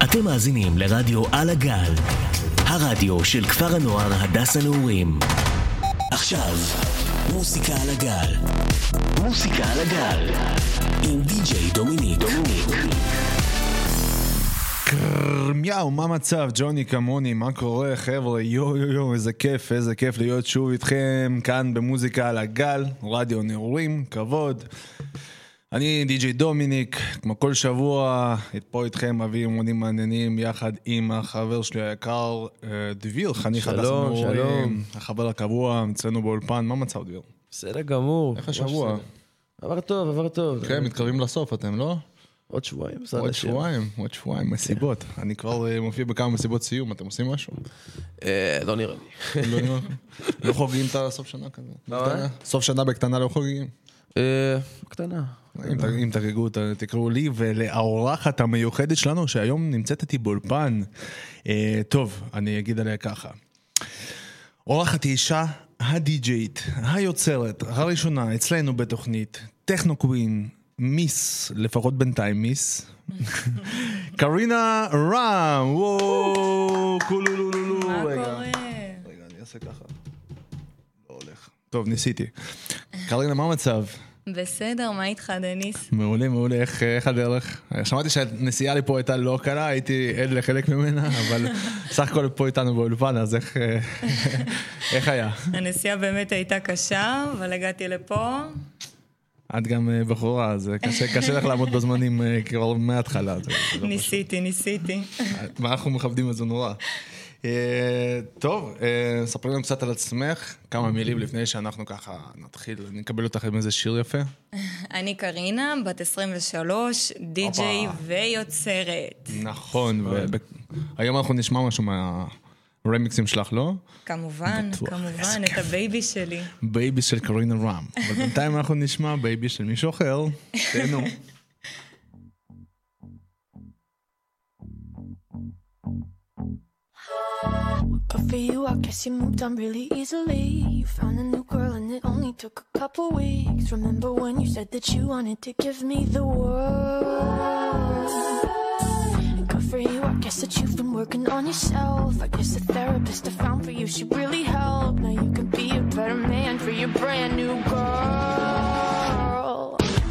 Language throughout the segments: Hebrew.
אתם מאזינים לרדיו על הגל, הרדיו של כפר הנוער הדס הנעורים. עכשיו, מוסיקה על הגל. מוסיקה על הגל. עם די.ג'יי דומיניק. קרמיהו, מה מצב? ג'וני כמוני, מה קורה חבר'ה? יו, איזה כיף להיות שוב איתכם כאן במוסיקה על הגל, רדיו נעורים, כבוד. אני די.ג'יי דומיניק, כמו כל שבוע, פה איתכם מביא אמונים מעניינים יחד עם החבר שלי היקר, דביר, חניך הדס הנעורים, החבר הקבוע, אצלנו באולפן. מה מצב דביר? בסדר גמור. איך השבוע? עבר טוב. כן, מתקרבים לסוף אתם, לא? עוד שבועיים. עוד שבועיים, מסיבות. אני כבר מופיע בכמה מסיבות סיום, אתם עושים משהו? לא נראה לי. לא חוגגים את הסוף שנה כזה? סוף שנה בקטנה לא חוגגים? קטנה. אם תרגעו, תקראו לי ולאורחת המיוחדת שלנו שהיום נמצאת איתי באולפן. טוב, אני אגיד עליה ככה. אורחת אישה הדי-ג'יית, היוצרת, הראשונה אצלנו בתוכנית, טכנו קווין, מיס, לפחות בינתיים מיס, קרינה רם. וואו, קולולולולו. מה קורה? רגע, אני אעשה ככה. לא הולך. טוב, ניסיתי. קרינה, מה המצב? בסדר, מה איתך דניס? מעולה, איך הדרך? שמעתי שהנסיעה לי פה הייתה לא קלה, הייתי עד לחלק ממנה, אבל סך הכל פה איתנו באולפן, אז איך היה? הנסיעה באמת הייתה קשה, אבל הגעתי לפה. את גם בחורה, אז קשה לך לעמוד בזמנים כבר מההתחלה. ניסיתי. מה אנחנו מכבדים את זה נורא. טוב, ספרי לנו קצת על עצמך, כמה מילים לפני שאנחנו ככה נתחיל, נקבל אותך עם איזה שיר יפה. אני קרינה, בת 23, די-ג'יי ויוצרת. נכון, היום אנחנו נשמע משהו מהרמיקסים שלך, לא? כמובן, את הבייבי שלי. בייבי של קרינה רם. אבל בינתיים אנחנו נשמע בייבי של מישהו אחר. תהנו. But for you, I guess you moved on really easily. You found a new girl and it only took a couple weeks. Remember when you said that you wanted to give me the world? And good for you, I guess that you've been working on yourself. I guess the therapist I found for you should really help. Now you can be a better man for your brand new girl.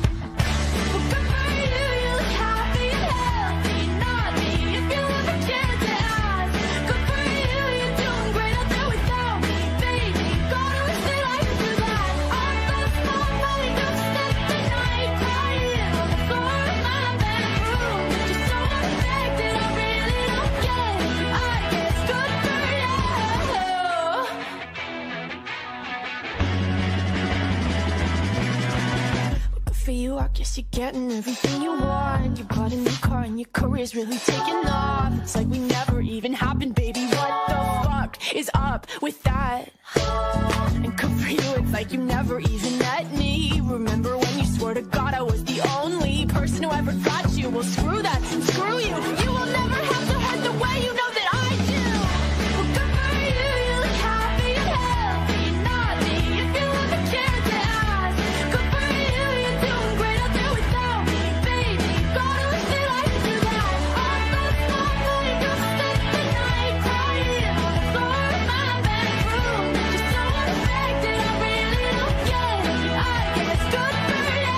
For you, I guess you're getting everything you want. You bought a new car and your career's really taking off. It's like we never even happened, baby. What the fuck is up with that? And good for you, it's like you never even met me. Remember when you swore to God I was the only person who ever got you? Well, screw that, screw you. You will never have to hurt the way you know that I do. Well, good for you, you look happy and healthy, not me. If you ever cared to ask, good for you, you're doing great out there without me, baby. Gotta wish that I could do that. All those small things, you spent the night crying on the floor of my bedroom. Just so unaffected, I really don't get it. I guess good for you.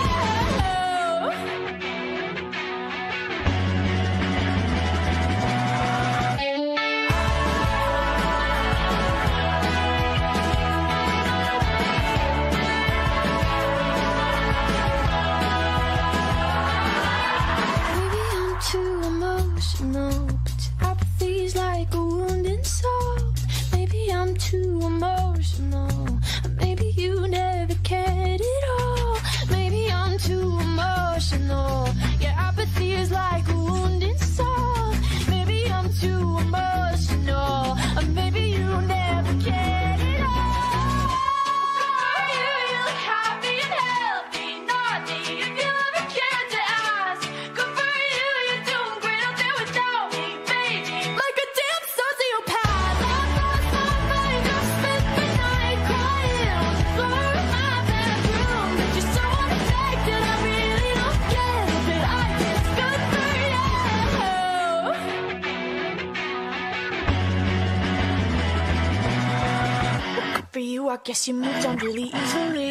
Guess you moved on really easily.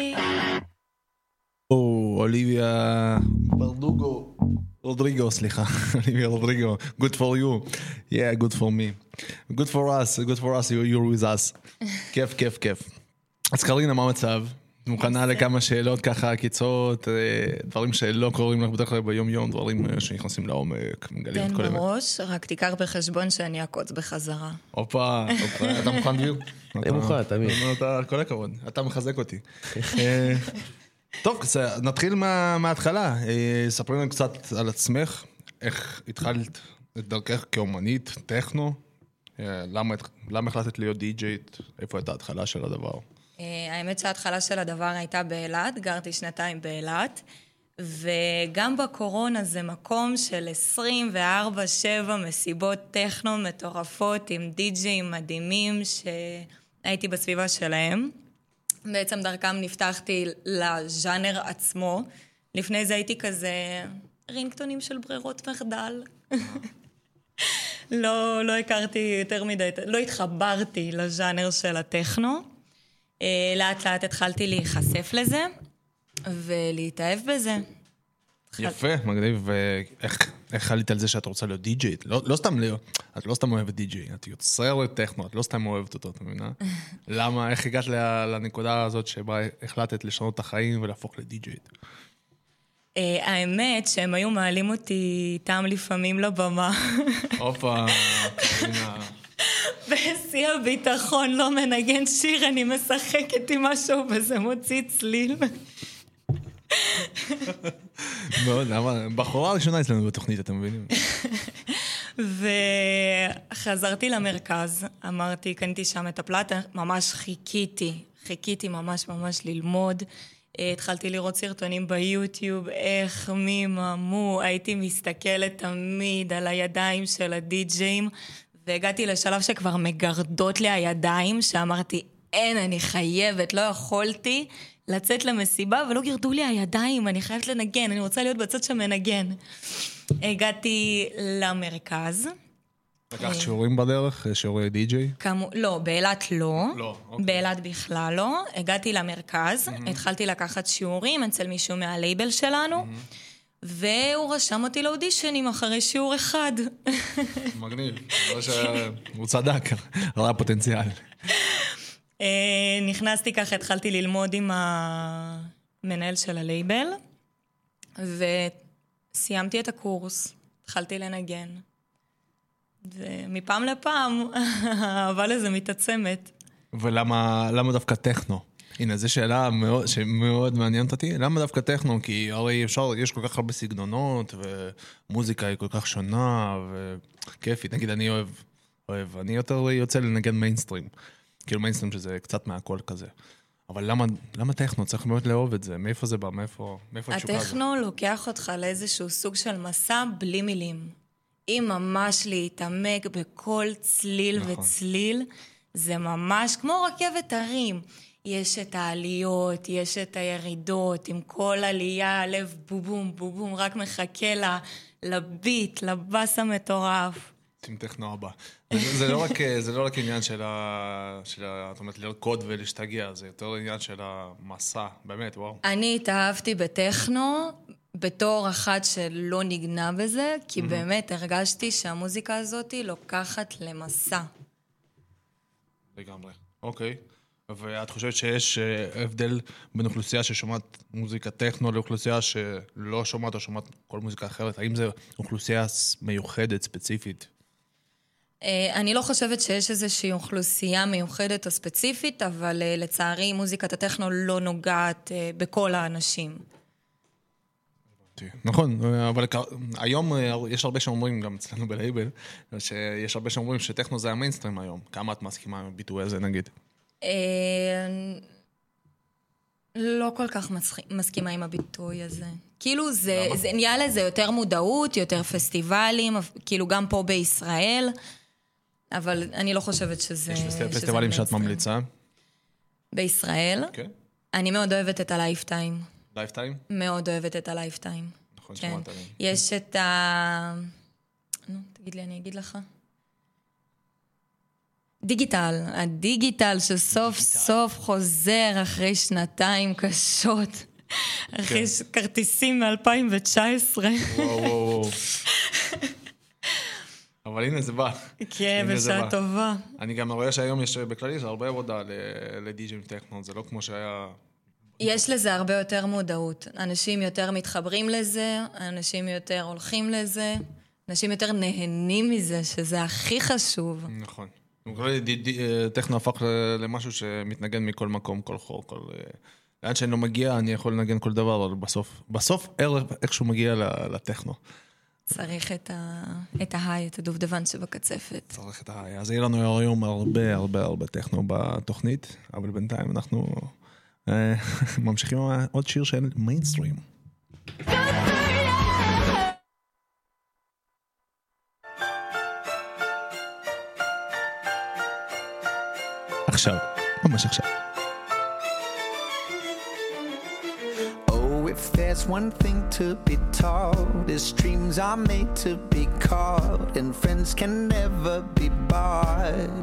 אוליביה רודריגו, סליחה. אוליביה רודריגו. Good for you. Yeah, good for me. Good for us. Good for us. You're with us. כיף, כיף, כיף. אז קרינה, מה המצב? מוכנה לכמה שאלות ככה, קיצות, דברים שלא קוראים לך בדרך כלל ביום יום, דברים שנכנסים לעומק, מגלים את כל תן בראש, רק תיקח בחשבון שאני אקוץ בחזרה. הופה, אתה מוכן דביר? אני מוכן, תמיד. כל הכבוד, אתה מחזק אותי. טוב, נתחיל מההתחלה. ספרי לנו קצת על עצמך, איך התחלת את דרכך כאומנית, טכנו, למה החלטת להיות די-ג'יית, איפה הייתה ההתחלה של הדבר? האמת שההתחלה של הדבר הייתה באילת, גרתי 2 באילת, וגם בקורונה זה מקום של 24/7 מסיבות טכנו מטורפות עם די-ג'יים מדהימים שהייתי בסביבה שלהם. בעצם דרכם נפתחתי לז'אנר עצמו. לפני זה הייתי כזה רינגטונים של ברירות מחדל. לא הכרתי יותר מדי, לא התחברתי לז'אנר של הטכנו. לאט לאט התחלתי להיחשף לזה ולהתאהב בזה. יפה, מגניב. ואיך עלית על זה שאת רוצה להיות די-ג'יית? את לא סתם אוהבת די-ג'יי, את יוצרת טכנו, את לא סתם אוהבת אותו, אתה מבינה? למה, איך הגעת לנקודה הזאת שבה החלטת לשנות את החיים ולהפוך לדי-ג'יית? האמת שהם היו מעלים אותי איתם לפעמים לבמה. הופה, קרינה. בשיא הביטחון לא מנגן שיר, אני משחקת עם משהו וזה מוציא צליל. מאוד, בחורה הראשונה אצלנו בתוכנית, אתם מבינים? וחזרתי למרכז, אמרתי, קניתי שם את הפלטה, ממש חיכיתי ממש ללמוד. התחלתי לראות סרטונים ביוטיוב, איך מיממו, הייתי מסתכלת תמיד על הידיים של הדי-ג'יים, והגעתי לשלב שכבר מגרדות לי הידיים, שאמרתי, אין, אני חייבת, לא יכולתי לצאת למסיבה, ולא גרדו לי הידיים, אני חייבת לנגן, אני רוצה להיות בצד שמנגן. הגעתי למרכז. לקחת שיעורים בדרך, שיעורי די-ג'יי? לא, באילת לא. לא, אוקיי. באילת בכלל לא. הגעתי למרכז, התחלתי לקחת שיעורים אצל מישהו מהלייבל שלנו, והוא רשם אותי לאודישנים אחרי שיעור אחד. מגניב, הוא צדק, ראה פוטנציאל. נכנסתי ככה, התחלתי ללמוד עם המנהל של הלייבל, וסיימתי את הקורס, התחלתי לנגן. ומפעם לפעם, אבל זה מתעצמת. ולמה דווקא טכנו? הנה, זו שאלה שמאוד מעניינת אותי. למה דווקא טכנו? כי הרי יש כל כך הרבה סגנונות, ומוזיקה היא כל כך שונה, וכיפית. נגיד, אני אוהב. אני יותר יוצא לנגן מיינסטרים. כאילו מיינסטרים שזה קצת מהכל כזה. אבל למה טכנו? צריך מאוד לאהוב את זה. מאיפה זה בא? מאיפה התשוקה הזאת? הטכנו לוקח אותך לאיזשהו סוג של מסע בלי מילים. אם ממש להתעמק בכל צליל וצליל, זה ממש כמו רכבת הרים. יש את העליות, יש את הירידות, עם כל עלייה, הלב בובום, בובום, רק מחכה לביט, לבס המטורף. עם טכנו הבא. זה לא רק עניין של זאת אומרת, לרקוד ולהשתגע, זה יותר עניין של המסע, באמת, וואו. אני התאהבתי בטכנו, בתור אחת שלא נגנה בזה, כי באמת הרגשתי שהמוזיקה הזאת לוקחת למסע. לגמרי, אוקיי. ואת חושבת שיש הבדל בין אוכלוסייה ששומעת מוזיקה טכנו לאוכלוסייה שלא שומעת או שומעת כל מוזיקה אחרת? האם זו אוכלוסייה מיוחדת, ספציפית? אני לא חושבת שיש איזושהי אוכלוסייה מיוחדת או ספציפית, אבל לצערי מוזיקת הטכנו לא נוגעת בכל האנשים. נכון, אבל היום יש הרבה שאומרים, גם אצלנו בלייבל, שיש הרבה שאומרים שטכנו זה המיינסטרים היום. כמה את מסכימה עם הביטוי הזה, נגיד? לא כל כך מסכימה עם הביטוי הזה. כאילו זה נהיה לזה יותר מודעות, יותר פסטיבלים, כאילו גם פה בישראל, אבל אני לא חושבת שזה... יש פסטיבלים שאת ממליצה? בישראל? כן. אני מאוד אוהבת את הלייפטיים. לייפטיים? מאוד אוהבת את הלייפטיים. נכון, כן. שמעת עליהם. יש את נו, תגיד לי, אני אגיד לך. הדיגיטל שסוף סוף חוזר אחרי שנתיים קשות, אחרי כרטיסים מ-2019. וואו. אבל הנה זה בא. כן, בשעה טובה. אני גם רואה שהיום יש בכללי הרבה עבודה לדיג'ים טכנו, זה לא כמו שהיה... יש לזה הרבה יותר מודעות. אנשים יותר מתחברים לזה, אנשים יותר הולכים לזה, אנשים יותר נהנים מזה, שזה הכי חשוב. נכון. טכנו הפך למשהו שמתנגן מכל מקום, כל חור, כל... לאן שאני לא מגיע, אני יכול לנגן כל דבר, אבל בסוף איכשהו מגיע לטכנו. צריך את ההיי, את הדובדבן שבקצפת. צריך את ההיי. אז יהיה לנו היום הרבה טכנו בתוכנית, אבל בינתיים אנחנו ממשיכים עם עוד שיר של מיינסטרים. עכשיו, ממש עכשיו. If there's one thing to be taught, is dreams are made to be caught, and friends can never be bought.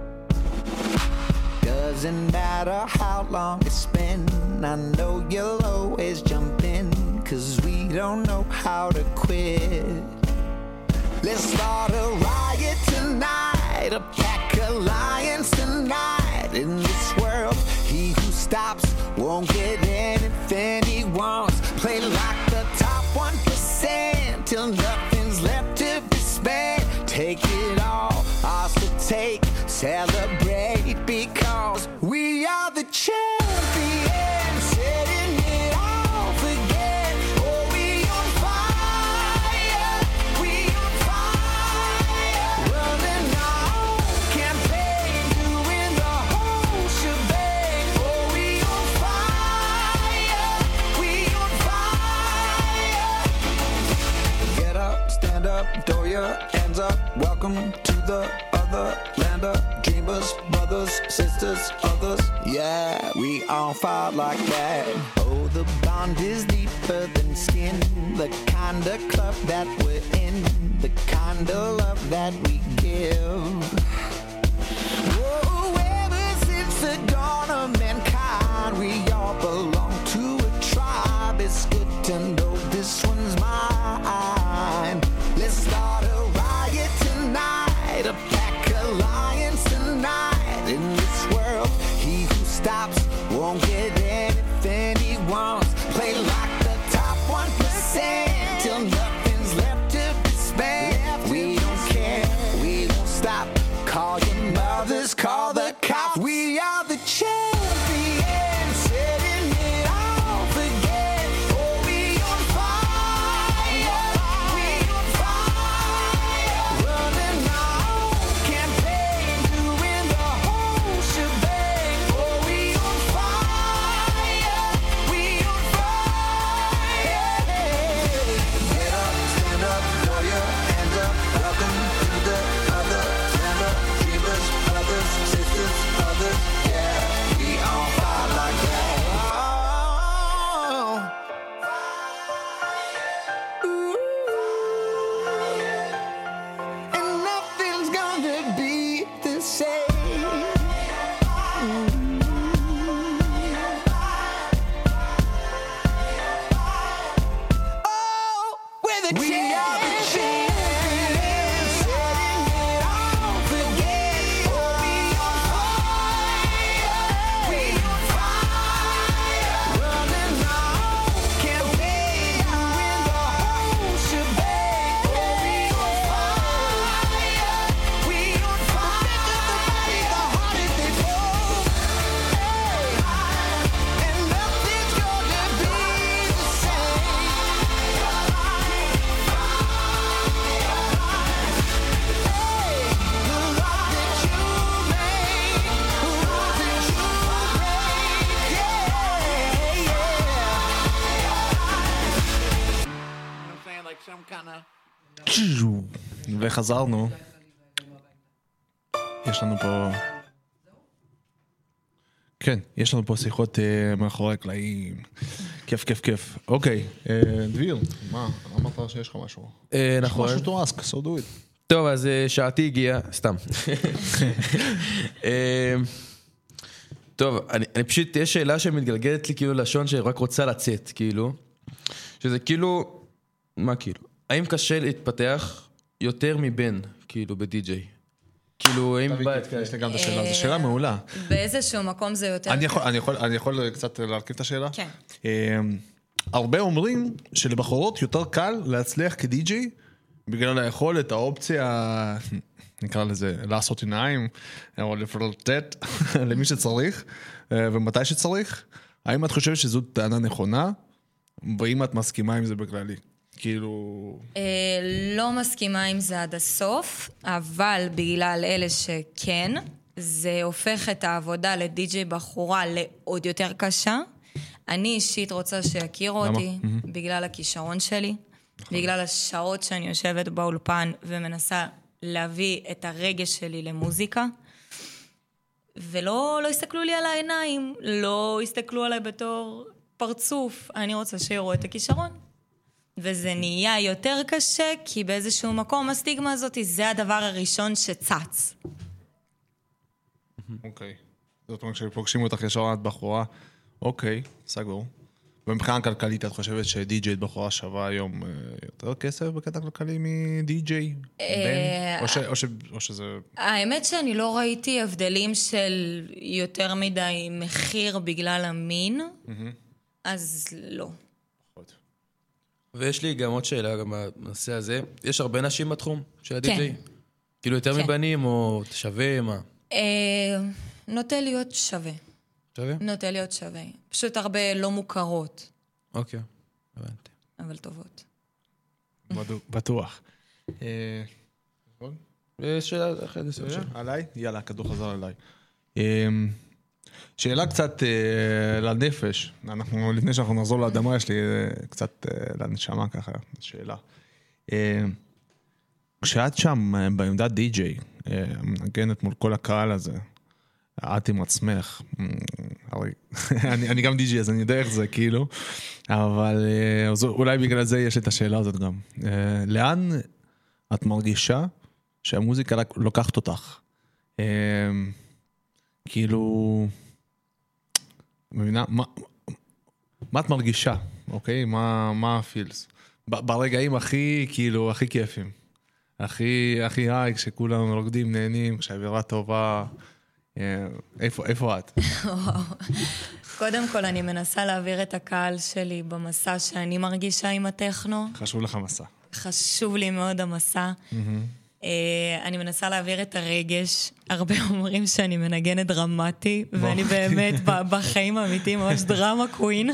Doesn't matter how long it's been, I know you'll always jump in, 'cause we don't know how to quit. Let's start a riot tonight, a pack alliance tonight. In this world, he who stops won't get anything he wants. Play like the top 1% till nothing's left to be spent. Take it all, ours to take, celebrate, because we are the champions, setting it off again. Oh, we on fire, we on fire, running our own campaign, doing the whole shebang. Oh, we on fire, we on fire. Get up, stand up, throw your hands up. Welcome to the other land of dreamers, brothers, sisters, others. Yeah, we on fire like that. Oh, the bond is deeper than skin. The kind of club that we're in, the kind of love that we give. Oh, ever since the dawn of mankind, we all belong to a tribe. It's good to know this one's mine. Let's start a riot tonight, a pack alliance tonight. In this world, he who stops won't get anything he wants. Play like the top 1% till nothing's left to be spent. We don't care, we won't stop. Call your mothers, call the cops. We are the champions, setting it off again. Oh, we on fire, we on fire, running our own campaign, doing the whole shebang. Oh, we on fire, we on fire. Get up, stand up, throw your hands up. Welcome to the other land of dreamers, brothers, sisters, others. Yeah, we on fire like that. Oh. Ooh. And nothing's gonna be the same. Oh, we're the champions, setting it off again. Oh, we on fire, we on fire, running our own campaign, doing the whole shebang. Oh, we on fire, we on fire, the hardest they fall. And nothing's gonna be the same. The love that you made, the love that you made, yeah, yeah. I'm saying like some kind of וחזרנו. יש לנו פה... כן, יש לנו פה שיחות מאחורי הקלעים. כיף. אוקיי, דביר, מה? אמרת שיש לך משהו? נכון. משהו to ask, so do it. טוב, אז שעתי הגיעה, סתם. טוב, אני פשוט, יש שאלה שמתגלגלת לי כאילו לשון שרק רוצה לצאת, כאילו, שזה כאילו, מה כאילו? האם קשה להתפתח יותר מבן, כאילו, בדי-ג'יי? כאילו, האם בית כאלה? יש לי גם את השאלה, זו שאלה מעולה. באיזשהו מקום זה יותר... אני יכול קצת להרכיב את השאלה? כן. הרבה אומרים שלבחורות יותר קל להצליח כדי-ג'יי, בגלל היכולת, האופציה, נקרא לזה, לעשות עיניים, או לפלרטט למי שצריך, ומתי שצריך. האם את חושבת שזו טענה נכונה, ואם את מסכימה עם זה בכללי? כאילו... לא מסכימה עם זה עד הסוף, אבל בגלל אלה שכן, זה הופך את העבודה לדי-ג'יי בחורה לעוד יותר קשה. אני אישית רוצה שיכירו אותי בגלל הכישרון שלי, בגלל השעות שאני יושבת באולפן ומנסה להביא את הרגש שלי למוזיקה, ולא הסתכלו לי על העיניים, לא הסתכלו עליי בתור פרצוף, אני רוצה שיראו את הכישרון. וזה נהיה יותר קשה, כי באיזשהו מקום הסטיגמה הזאת, זה הדבר הראשון שצץ. אוקיי. זאת אומרת, כשפוגשים אותך ישר את בחורה, אוקיי, סגור. ומבחינה כלכלית, את חושבת שדי-ג'יי בחורה שווה היום יותר כסף בקטע כלכלי מדי-ג'יי? או שזה... האמת שאני לא ראיתי הבדלים של יותר מדי מחיר בגלל המין, אז לא. ויש לי גם עוד שאלה גם בנושא הזה. יש הרבה נשים בתחום של הדי-ג'יי? כאילו יותר מבנים או שווה, מה? נוטה להיות שווה. שווה? נוטה להיות שווה. פשוט הרבה לא מוכרות. אוקיי, הבנתי. אבל טובות. בטוח. שאלה אחת, עליי? יאללה, הכדור חזר עליי. שאלה קצת לנפש. לפני שאנחנו נחזור לאדמה, יש לי קצת לנשמה ככה, שאלה. כשאת שם בעמדת די-ג'יי, מנגנת מול כל הקהל הזה, את עם עצמך, אני גם די-ג'יי, אז אני יודע איך זה, כאילו, אבל אולי בגלל זה יש את השאלה הזאת גם. לאן את מרגישה שהמוזיקה לוקחת אותך? כאילו, מבינה, מה את מרגישה, אוקיי? מה הפילס? ברגעים הכי, כאילו, הכי כיפים. הכי היי, כשכולם רוקדים, נהנים, כשהאווירה טובה. איפה את? קודם כל, אני מנסה להעביר את הקהל שלי במסע שאני מרגישה עם הטכנו. חשוב לך מסע. חשוב לי מאוד המסע. אני מנסה להעביר את הרגש. הרבה אומרים שאני מנגנת דרמטי, ואני באמת בחיים האמיתיים ממש דרמה קווין,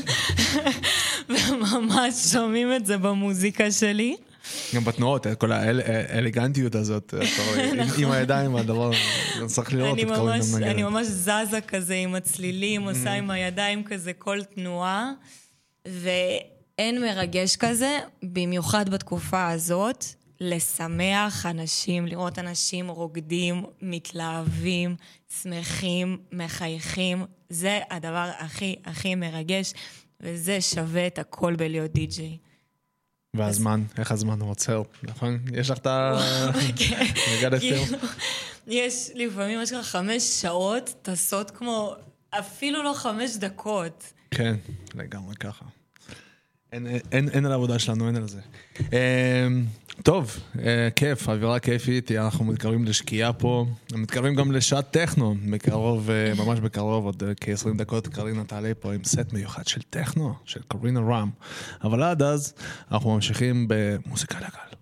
וממש שומעים את זה במוזיקה שלי. גם בתנועות, כל האלגנטיות הזאת, עם הידיים, הדבר, צריך לראות את כל מיני. אני ממש זזה כזה עם הצלילים, עושה עם הידיים כזה כל תנועה, ואין מרגש כזה, במיוחד בתקופה הזאת, לשמח אנשים, לראות אנשים רוקדים, מתלהבים, שמחים, מחייכים, זה הדבר הכי הכי מרגש, וזה שווה את הכל בלהיות די-ג'יי. והזמן, איך הזמן עוצר, נכון? יש לך את נגד הסתר? יש לפעמים, יש לך 5 שעות, טסות כמו, אפילו לא 5 דקות. כן, לגמרי ככה. אין על העבודה שלנו, אין על זה. טוב, כיף, אווירה כיפית, אנחנו מתקרבים לשקיעה פה, מתקרבים גם לשעת טכנו, בקרוב, ממש בקרוב, עוד כ-20 דקות קרינה תעלה פה עם סט מיוחד של טכנו, של קרינה רם, אבל עד אז אנחנו ממשיכים במוזיקה לגל.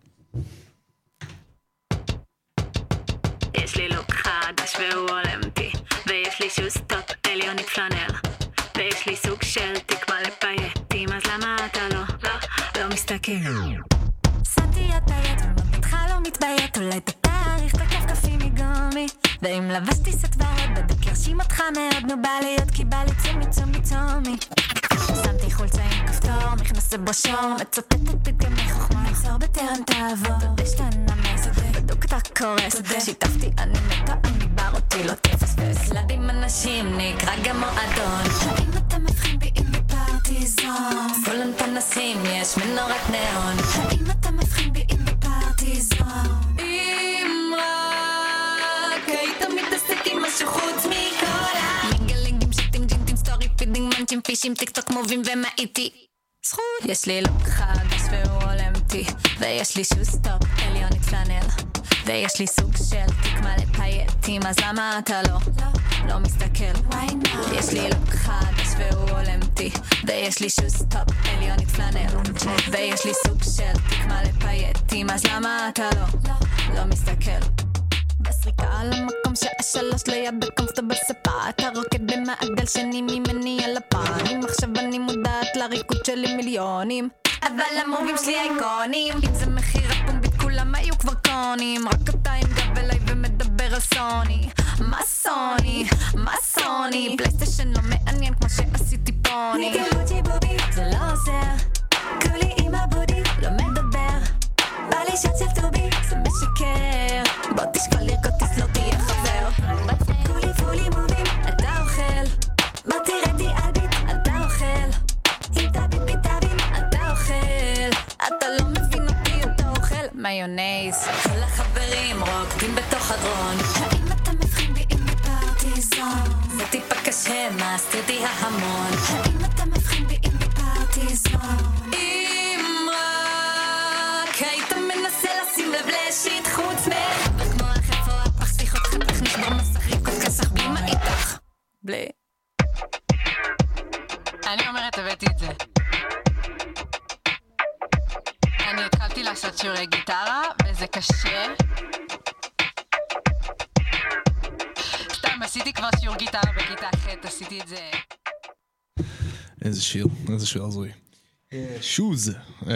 יש לי לוק חדש והוא הולמתי, ויש לי שוסטופ עליונית פלנל, ויש לי סוג של תקמה לפייטים, אז למה אתה לא מסתכל? שמתי את היד ומבטך לא מתביית, אולי תתאריך תקף קפי מגומי, ואם לבשתי סט ועד בדק ירשים אותך מאוד, נו בא להיות כי בא לי צומי שמתי חולצה עם כפתור, מכנס לבושור, מצוטטת גם מחוכמה, נצור בטרם תעבור, בשתנה מסודק, בדוק אתה קורס, שיתפתי אני מתה, אני בר אותי לא תפספס, לדים אנשים נקרא גם מועדון, האם אתה מבחין בי אם בפרטיזון, סולן פנסים יש מנורת נאון, האם אתה מבחין בי אם בפרטיזון, פאנצ'ים, פישים, טיק טוק, מובים ומה איתי זכות. יש לי לוק חדש והוא אולימפי, ויש לי שוסטופ, עליונית פלנל, ויש לי סוג של תיק מלא פייטים, אז למה אתה לא מסתכל? יש לי לוק חדש והוא אולימפי, ויש לי שוסטופ, עליונית פלנל, ויש לי סוג של תיק מלא פייטים, אז למה אתה לא מסתכל? בסריקה על המקום שעה 3 ליד הקומסטו בספה, אתה רוקד במעגל שני ממני על הפנים, עכשיו אני מודעת לריקוד שלי מיליונים, אבל המובים שלי אייקונים. אם זה מחיר הפומבית כולם היו כבר קונים, רק אתה עם גב אליי ומדבר על סוני. מה סוני? מה סוני? פלייסטיישן לא מעניין כמו שעשיתי פוני. ניגה בוטי בובי זה לא עוזר, כולי עם הבודי לא מדבר, בא לי שט של טובי זה משקר, בוא תשקול לרקוד תסלור תהיה חבר, כולי פולי מובים אתה אוכל, בוא תראיתי על ביט אתה אוכל, אם תביט ביטבים אתה אוכל, אתה לא מבין אותי אתה אוכל מיונז. כל החברים רוקדים בתוך הדרון, האם אתה מבחין בי אם בפרטיזון? זה טיפה קשה מה עשיתי ההמון, האם אתה מבחין בי אם בפרטיזון? אם רק היית מנסה לשים לב לשיט חוץ מח כמו החפו הפח שיחות חתך נשבר מסך ריקוד כסח בלי מה איתך בלי. אני אומרת הבאתי את זה. אני התחלתי לעשות שיעורי גיטרה וזה קשה. סתם עשיתי כבר שיעור גיטרה בכיתה ח', עשיתי את זה. איזה שיר עזוי. שוז.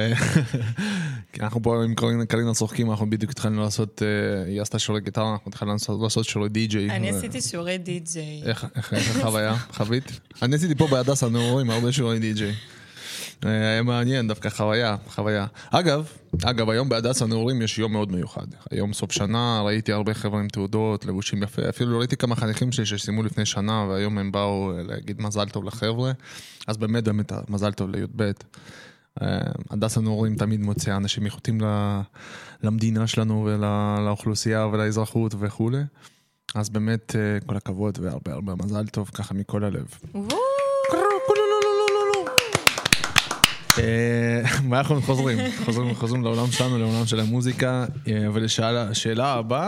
אנחנו פה עם קלינה צוחקים, אנחנו בדיוק התחלנו לעשות, היא עשתה שיעורי גיטרה, אנחנו התחלנו לעשות שיעורי די-ג'יי. אני עשיתי שיעורי די-ג'יי. איך החוויה? חווית? אני עשיתי פה בהדסה נעורים הרבה שיעורי די-ג'יי. היה מעניין, דווקא חוויה. אגב, היום בהדסה נעורים יש יום מאוד מיוחד. היום סוף שנה, ראיתי הרבה חבר'ה עם תעודות, לבושים יפה, אפילו ראיתי כמה חניכים שלי שסיימו לפני שנה, והיום הם באו להגיד מזל טוב לחבר'ה, אז באמת מזל טוב לי"ב. הדסה נעורים תמיד מוצא אנשים איכותים למדינה שלנו ולאוכלוסייה ולאזרחות וכו'. אז באמת כל הכבוד והרבה מזל טוב, ככה מכל הלב. ואנחנו חוזרים לעולם שלנו, לעולם של המוזיקה, ולשאלה הבאה,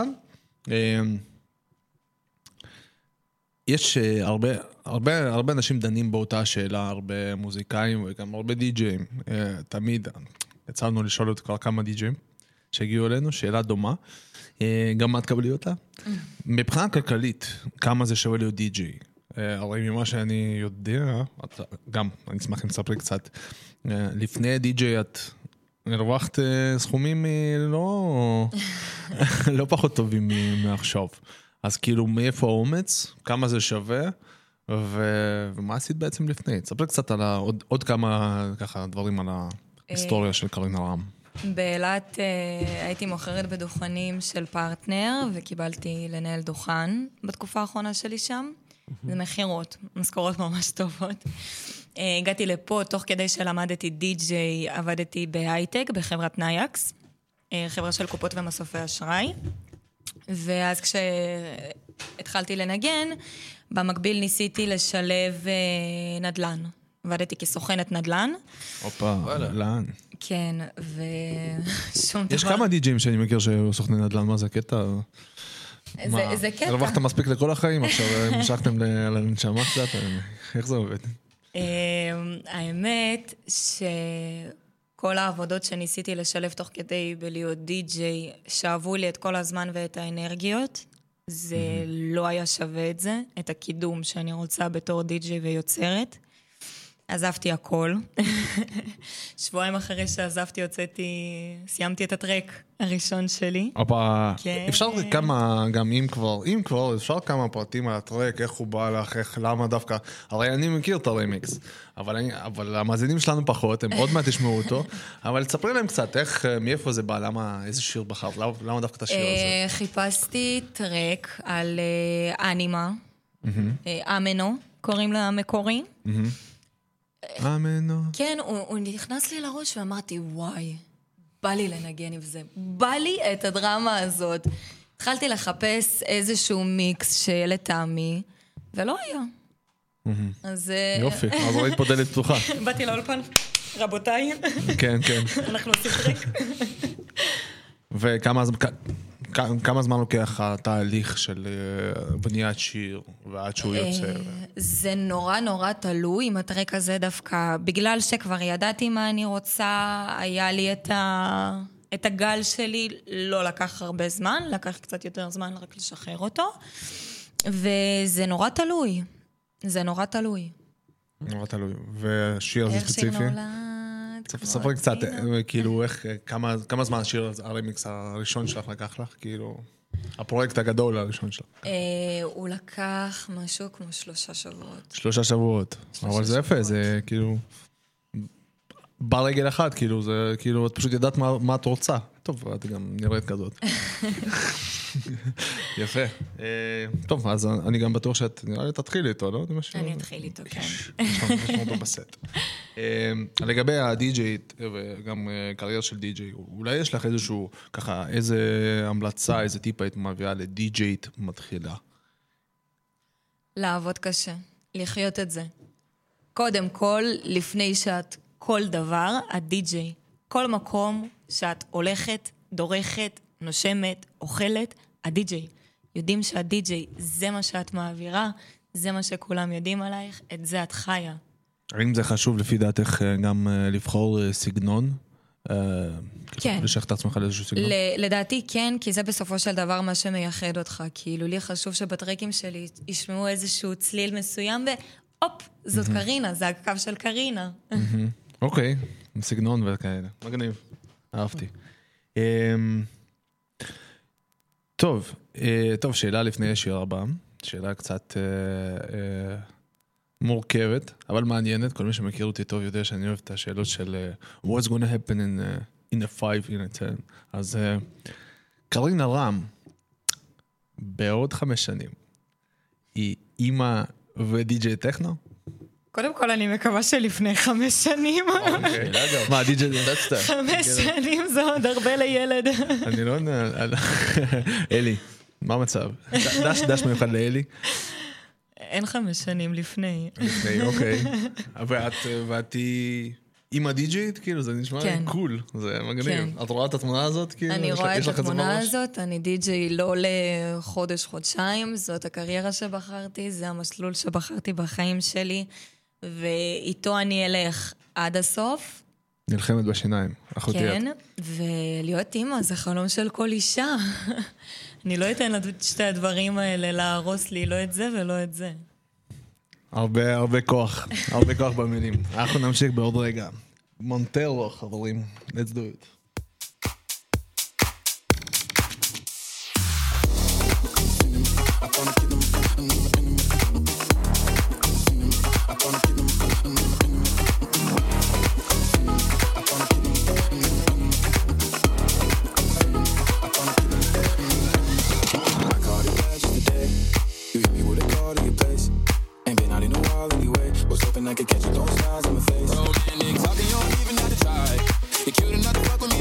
יש הרבה אנשים דנים באותה שאלה, הרבה מוזיקאים וגם הרבה די-ג'יים, תמיד יצאנו לשאול את כבר כמה די-ג'יים שהגיעו אלינו, שאלה דומה, גם מה תקבלי אותה? מבחינה כלכלית, כמה זה שווה להיות די-ג'יי? הרי ממה שאני יודע, גם אני אשמח אם תספרי קצת, לפני די-ג'יי את הרווחת סכומים לא פחות טובים מעכשיו. אז כאילו מאיפה האומץ, כמה זה שווה, ומה עשית בעצם לפני? תספרי קצת על עוד כמה ככה דברים על ההיסטוריה של קרינה רם. באילת הייתי מוכרת בדוכנים של פרטנר, וקיבלתי לנהל דוכן בתקופה האחרונה שלי שם. זה מחירות, משכורות ממש טובות. הגעתי לפה, תוך כדי שלמדתי די-ג'יי, עבדתי בהייטק, בחברת נייקס, חברה של קופות ומסופי אשראי. ואז כשהתחלתי לנגן, במקביל ניסיתי לשלב נדל"ן. עבדתי כסוכנת נדל"ן. הופה, נדל"ן. כן, ושום דבר. יש כמה די-ג'יים שאני מכיר שהוא סוכני נדל"ן, מה זה קטע? זה קטע. הרווחת מספיק לכל החיים, עכשיו משכתם לנשמה קצת, איך זה עובד? האמת שכל העבודות שניסיתי לשלב תוך כדי בלהיות די-ג'יי, שאהבו לי את כל הזמן ואת האנרגיות, זה לא היה שווה את זה, את הקידום שאני רוצה בתור די-ג'יי ויוצרת. עזבתי הכל. שבועיים אחרי שעזבתי, סיימתי את הטרק הראשון שלי. אפשר כמה, גם אם כבר, אפשר כמה פרטים על הטרק, איך הוא בא לך, למה דווקא, הרי אני מכיר את הרמיקס, אבל המאזינים שלנו פחות, הם עוד מעט ישמעו אותו, אבל תספרי להם קצת, מאיפה זה בא, איזה שיר בחרת, למה דווקא את השיר הזה? חיפשתי טרק על אנימה, אמנו, קוראים לה מקורי. אמנו. כן, הוא נכנס לי לראש ואמרתי, וואי, בא לי לנגן עם זה, בא לי את הדרמה הזאת. התחלתי לחפש איזשהו מיקס שיהיה לטעמי, ולא היה. אז... יופי, אז ראית פה דלת פתוחה. באתי לאולפן, רבותיי, כן, כן. אנחנו עושים טריק. וכמה זמן לוקח התהליך של בניית שיר ועד שהוא יוצא? זה נורא נורא תלוי עם הטרק הזה דווקא, בגלל שכבר ידעתי מה אני רוצה, היה לי את הגל שלי, לא לקח הרבה זמן, לקח קצת יותר זמן רק לשחרר אותו, וזה נורא תלוי, זה נורא תלוי. נורא תלוי, והשיר הזה ספציפי? איך שיר נולד? ספרי קצת, כאילו, כמה זמן השיר, הרמיקס הראשון שלך לקח לך, כאילו, הפרויקט הגדול הראשון שלך? הוא לקח משהו כמו 3 שבועות. 3 שבועות, אבל זה יפה, זה כאילו, ברגל אחת, כאילו, זה כאילו, את פשוט ידעת מה את רוצה. טוב, את גם נראית כזאת. יפה. טוב, אז אני גם בטוח שאת נראה לי תתחיל איתו, לא? אני אתחיל איתו, כן. יש לנו אותו בסט. לגבי הדי-ג'יית וגם קריירה של די-ג'יי, אולי יש לך איזשהו, ככה, איזה המלצה, איזה טיפ היית מביאה לדי-ג'יית מתחילה? לעבוד קשה, לחיות את זה. קודם כל, לפני שאת כל דבר, הדי-ג'יי, כל מקום שאת הולכת, דורכת, נושמת, אוכלת, הדי-ג'יי. יודעים שהדי-ג'יי זה מה שאת מעבירה, זה מה שכולם יודעים עלייך, את זה את חיה. האם זה חשוב לפי דעתך גם לבחור סגנון? כן. לשייך את עצמך לאיזשהו סגנון? לדעתי כן, כי זה בסופו של דבר מה שמייחד אותך. כאילו לי חשוב שבטרקים שלי ישמעו איזשהו צליל מסוים והופ, זאת קרינה, זה הקו של קרינה. אוקיי, סגנון וכאלה. מגניב, אהבתי. טוב, שאלה לפני השיר הבא, שאלה קצת מורכבת, אבל מעניינת, כל מי שמכיר אותי טוב יודע שאני אוהב את השאלות של what's gonna happen in a 5, in a 10. אז קרינה רם, בעוד 5 שנים, היא אימא ודי-ג'יי טכנו? קודם כל אני מקווה שלפני 5 שנים. מה, די-ג'יי? 5 שנים זה עוד הרבה לילד. אני לא יודע, אלי, מה המצב? דש מיוחד לאלי? אין 5 שנים לפני. לפני, אוקיי. ואת היא אימא די-ג'יית? כאילו, זה נשמע קול, זה מגניב. את רואה את התמונה הזאת? אני רואה את התמונה הזאת, אני די-ג'יי לא לחודש, חודשיים, זאת הקריירה שבחרתי, זה המסלול שבחרתי בחיים שלי, ואיתו אני אלך עד הסוף. נלחמת בשיניים, אחותי. כן, ולהיות אימא זה חלום של כל אישה. אני לא אתן לשתי הדברים האלה להרוס לי, לא את זה ולא את זה. הרבה כוח, הרבה כוח במילים. אנחנו נמשיך בעוד רגע. מונטרו, חברים, let's do it. I could catch you throwing stars in my face. Romantic talking, you don't even have to try. You're cute enough to fuck with me.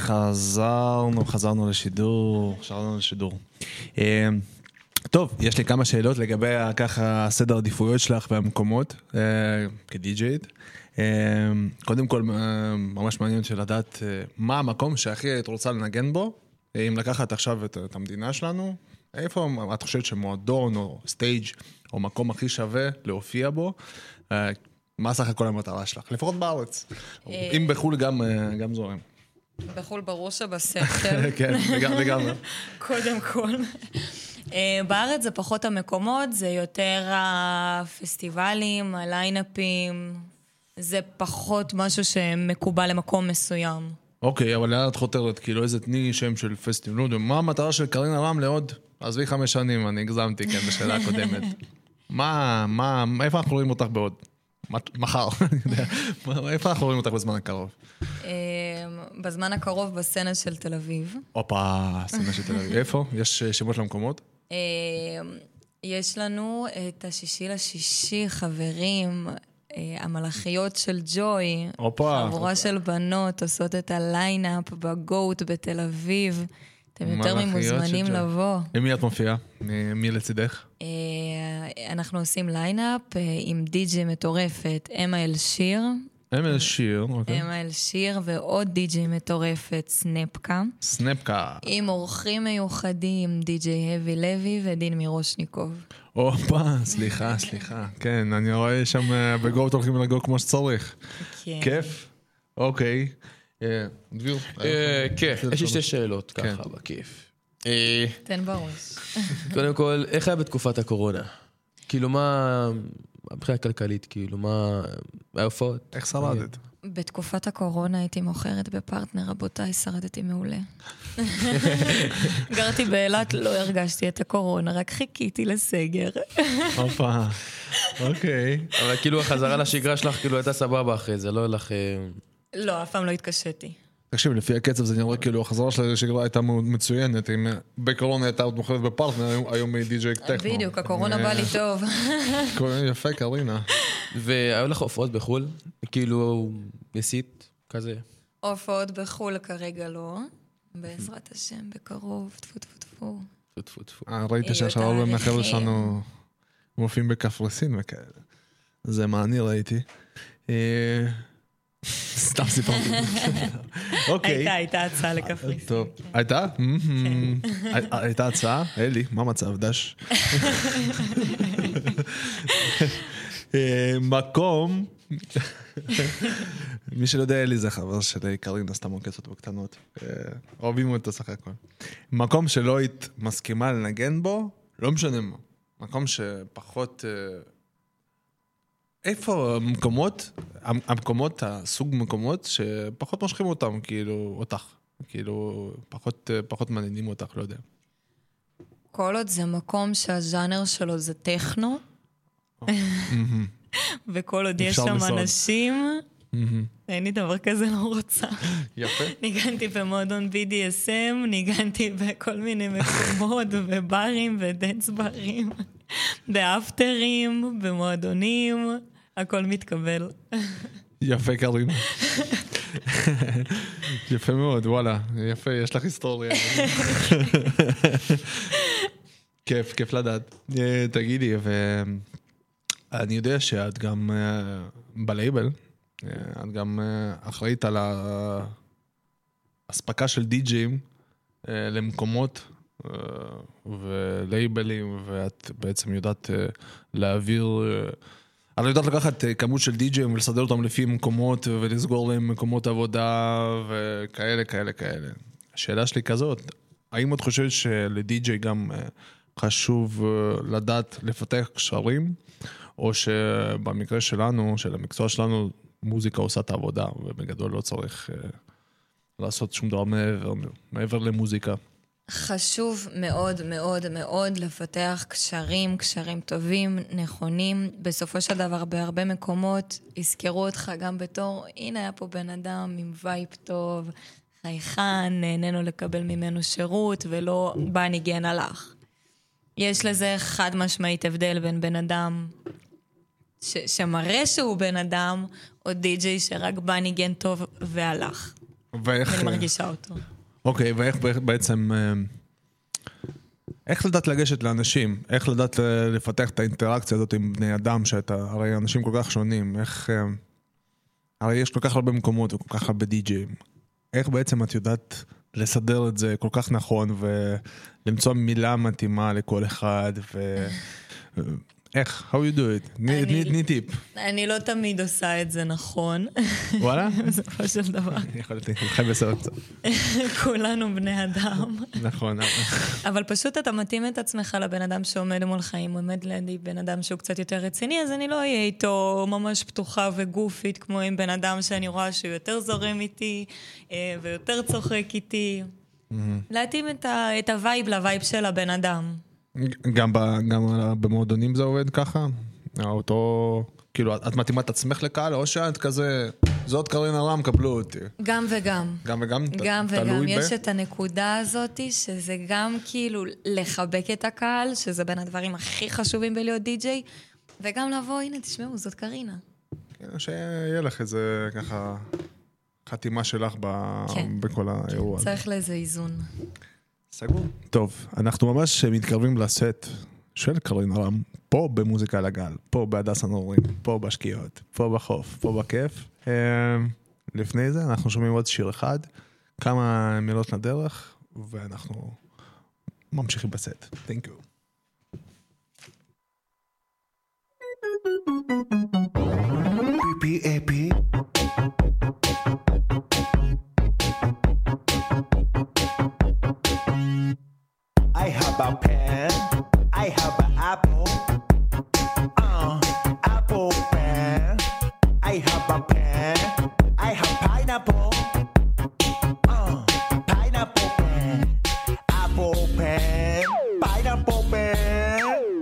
חזרנו לשידור. טוב, יש לי כמה שאלות לגבי ככה סדר עדיפויות שלך והמקומות כדי-ג'יית. קודם כל, ממש מעניין של לדעת מה המקום שהכי היית רוצה לנגן בו, אם לקחת עכשיו את המדינה שלנו, איפה את חושבת שמועדון או סטייג' או מקום הכי שווה להופיע בו, מה סך הכל המטרה שלך? לפחות בארץ. אם בחול גם זורם. בחול ברור שבספטר. כן, לגמרי. קודם כל. בארץ זה פחות המקומות, זה יותר הפסטיבלים, הליינאפים, זה פחות משהו שמקובל למקום מסוים. אוקיי, אבל לאן את חותרת? כאילו איזה תני שם של פסטיבל? מה המטרה של קרינה רם לעוד? עזבי 5 שנים, אני הגזמתי, כן, בשאלה הקודמת. איפה אנחנו רואים אותך בעוד? מחר, אני יודע. איפה אנחנו רואים אותך בזמן הקרוב? בזמן הקרוב בסצנה של תל אביב. הופה, סצנה של תל אביב. איפה? יש שמות למקומות? יש לנו את 6/6, חברים, המלאכיות של ג'וי. חבורה של בנות עושות את הליינאפ בגוט בתל אביב. אתם יותר ממוזמנים לבוא. למי את מופיעה? מי לצידך? אנחנו עושים ליינאפ עם די-ג'י מטורפת, אמה אלשיר. אמה אלשיר, אוקיי. אמה אלשיר ועוד די-ג'י מטורפת, סנפקה. סנפקה. עם אורחים מיוחדים, די-ג'י הווי לוי ודין מירושניקוב. הופה, סליחה. כן, אני רואה שם בגוט הולכים לגו כמו שצריך. כן. כיף? אוקיי. דביר. כיף, יש לי 2 שאלות ככה, בכיף. תן בראש. קודם כל, איך היה בתקופת הקורונה? כאילו מה, מבחינה כלכלית, כאילו מה, ההופעות? איך שרדת? בתקופת הקורונה הייתי מוכרת בפרטנר, רבותיי, שרדתי מעולה. גרתי באילת, לא הרגשתי את הקורונה, רק חיכיתי לסגר. הופה, אוקיי. אבל כאילו החזרה לשגרה שלך כאילו הייתה סבבה אחרי זה, לא לך... לא, אף פעם לא התקשתי. תקשיב, לפי הקצב זה נראה כאילו החזרה של השגרה הייתה מאוד מצוינת, אם בקורונה הייתה עוד מוכרת בפרטנר, היום היא די-ג'יי טכנו. בדיוק, הקורונה בא לי טוב. יפה, קרינה. והיו לך הופעות בחול? כאילו ניסית כזה? הופעות בחול כרגע לא, בעזרת השם, בקרוב, טפו. ראיתי שהשאר מהחבר'ה שלנו מופיעים בקפריסין וכאלה. זה מה אני ראיתי. סתם סיפרתי. אוקיי. הייתה הצעה לקפריסין. טוב. הייתה? הייתה הצעה? אלי, מה מצב? דש. מקום. מי שלא יודע, אלי זה חבר שלי, קרינה סתם עוקץ אותו בקטנות. אוהבים אותו סך הכל. מקום שלא היית מסכימה לנגן בו, לא משנה מה. מקום שפחות... איפה המקומות, הסוג מקומות שפחות מושכים אותם, כאילו, אותך, כאילו, פחות מעניינים אותך, לא יודע. כל עוד זה מקום שהז'אנר שלו זה טכנו, וכל עוד יש שם אנשים, אין לי דבר כזה לא רוצה. יפה. ניגנתי במועדון BDSM, ניגנתי בכל מיני מקומות, בברים, בדנס ברים, באפטרים, במועדונים, הכל מתקבל. יפה קרינה. יפה מאוד, וואלה, יפה, יש לך היסטוריה. כיף לדעת. תגידי, ואני יודע שאת גם בלייבל, את גם אחראית על ההספקה של די-ג'ים למקומות ולייבלים, ואת בעצם יודעת להעביר... אני יודעת לקחת כמות של די-ג'ים ולסדר אותם לפי מקומות ולסגור להם מקומות עבודה וכאלה. השאלה שלי כזאת, האם את חושבת שלדי-ג'י גם חשוב לדעת לפתח קשרים, או שבמקרה שלנו, של המקצוע שלנו, מוזיקה עושה את העבודה, ובגדול לא צריך לעשות שום דבר מעבר למוזיקה? חשוב מאוד מאוד מאוד לפתח קשרים טובים, נכונים. בסופו של דבר, בהרבה מקומות, יזכרו אותך גם בתור, הנה היה פה בן אדם עם וייב טוב, חייכן, נהנינו לקבל ממנו שירות, ולא בא ניגן הלך. יש לזה חד משמעית הבדל בין בן אדם שמראה שהוא בן אדם, או די-ג'יי שרק בא ניגן טוב והלך. ואיך... אני מרגישה אותו. אוקיי, ואיך בעצם... איך לדעת לגשת לאנשים? איך לדעת לפתח את האינטראקציה הזאת עם בני אדם, הרי אנשים כל כך שונים, איך... הרי יש כל כך הרבה מקומות וכל כך הרבה די-ג'ים. איך בעצם את יודעת לסדר את זה כל כך נכון, ולמצוא מילה מתאימה לכל אחד, איך? How you do it? תני טיפ. אני לא תמיד עושה את זה נכון. וואלה? בסופו של דבר. יכולתי, חי בסדר קצת. כולנו בני אדם. נכון. אבל פשוט אתה מתאים את עצמך לבן אדם שעומד מולך, אם עומד לידי בן אדם שהוא קצת יותר רציני, אז אני לא אהיה איתו ממש פתוחה וגופית, כמו עם בן אדם שאני רואה שהוא יותר זורם איתי, ויותר צוחק איתי. להתאים את הווייב לווייב של הבן אדם. גם במועדונים זה עובד ככה? אותו, כאילו, את מתאימה את עצמך לקהל, או שאת כזה, זאת קרינה רם, קבלו אותי. גם וגם. גם וגם? גם וגם. יש את הנקודה הזאת, שזה גם כאילו לחבק את הקהל, שזה בין הדברים הכי חשובים בלהיות די-ג'יי, וגם לבוא, הנה, תשמעו, זאת קרינה. שיהיה לך איזה ככה חתימה שלך בכל האירוע. צריך לאיזה איזון. סגור. טוב, אנחנו ממש מתקרבים לסט של קרינה רם, פה במוזיקה על הגל, פה בהדס הנעורים, פה בשקיעות, פה בחוף, פה בכיף. לפני זה אנחנו שומעים עוד שיר אחד, כמה מילות לדרך, ואנחנו ממשיכים בסט. Thank you. PPAP I have a pen, I have an apple, apple pen. I have a pen, I have pineapple, pineapple pen, apple pen, pineapple pen,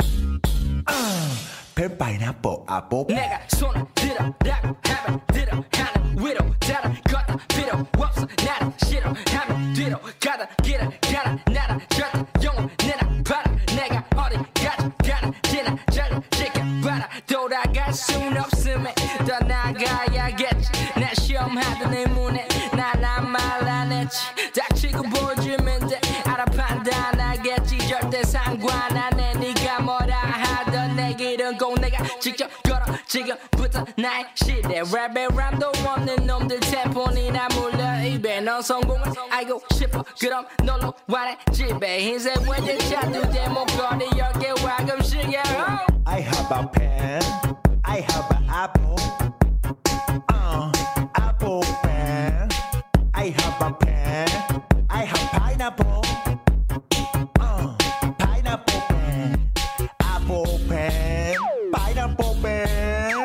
pen pineapple apple. 내가 손을 들어라고 하면 들어 하는 위로 따라 걷다 필요 없어 나는 싫어하면 뒤로 가다 길을 가라 나는 절대 영혼 내나 봐라 내가 어디까지 가는지는 잘 지켜봐라 돌아갈 순 없음에 떠나가야겠지 내 시험하던 내 문에 나란 말 안 했지 닥치고 보여주면 돼 알아 판단하겠지 절대 상관 안 해 네가 뭐라 하던 내 길은 꼭 내가 직접 걸어 지금부터 나의 시대 랩에 람도 없는 놈들 템폰이나 물려 입에 넌 성공을 알고 싶어 그럼 놀러 와라 집에 흰색 외제 차두대 목걸이 10개 와금씩에 I have a pen, I have an apple, apple pen. I have a pen, I have pineapple, pineapple pen, apple pen, pineapple pen,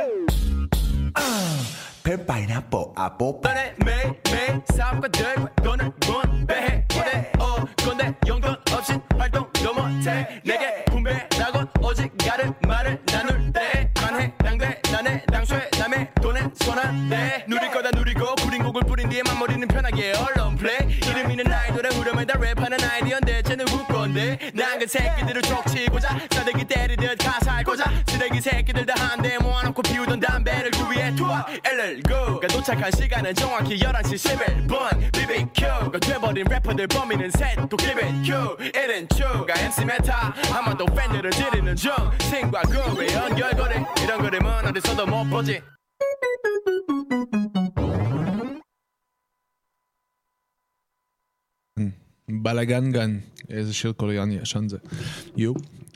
pen pineapple apple pen. 너네 매일매일 사업가들과 돈을 분배해 고대 건데 용돈 없인 활동도 못해 내게 분배라곤 오직 가를 말을 나눌 때만 해당돼 나네 당초에 남의 돈에 손 안 대 누릴 거다 누리고 부린 곡을 뿌린 뒤에 맞머리는 편하게 언론 플레이 이름 있는 아이돌의 흐름을 다 랩하는 아이디어인데 쟤는 웃건데 난 그 새끼들을 족치고자 싸대기 때리듯 가사 알고자 쓰레기 새끼들 다 한대 모아놓고 피우던 담배를 구비해 투어 LL9가 도착한 시간은 정확히 11시 11분 BBQ가 돼버린 래퍼들 범인은 셋 도깨비 Q 1은 추가 MC 메타 아마도 팬들을 지르는 중 생과 구의 연결고리 이런 그림은 어디서도 못 보지 בלגנגן, איזה שיר קוריאני ישן זה. יו.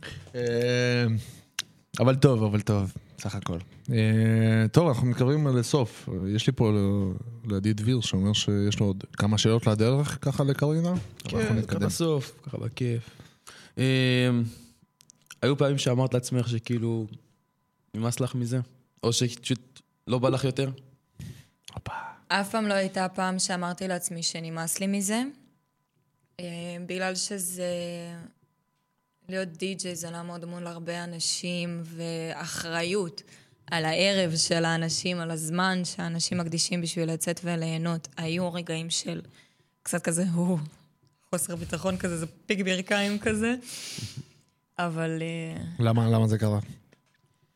אבל טוב, סך הכל. טוב, אנחנו מתקרבים לסוף. יש לי פה לידי דביר שאומר שיש לו עוד כמה שאלות לדרך ככה לקרינה. כן, ככה סוף, ככה בכיף. היו פעמים שאמרת לעצמך שכאילו נמאס לך מזה? או שפשוט לא בא לך יותר? אף פעם לא הייתה פעם שאמרתי לעצמי שנמאס לי מזה. בגלל שזה להיות די-ג'יי זה לעמוד מול הרבה אנשים ואחריות על הערב של האנשים, על הזמן שהאנשים מקדישים בשביל לצאת וליהנות. היו רגעים של קצת כזה, חוסר ביטחון כזה, זה פיק ברכיים כזה. אבל... למה זה קרה?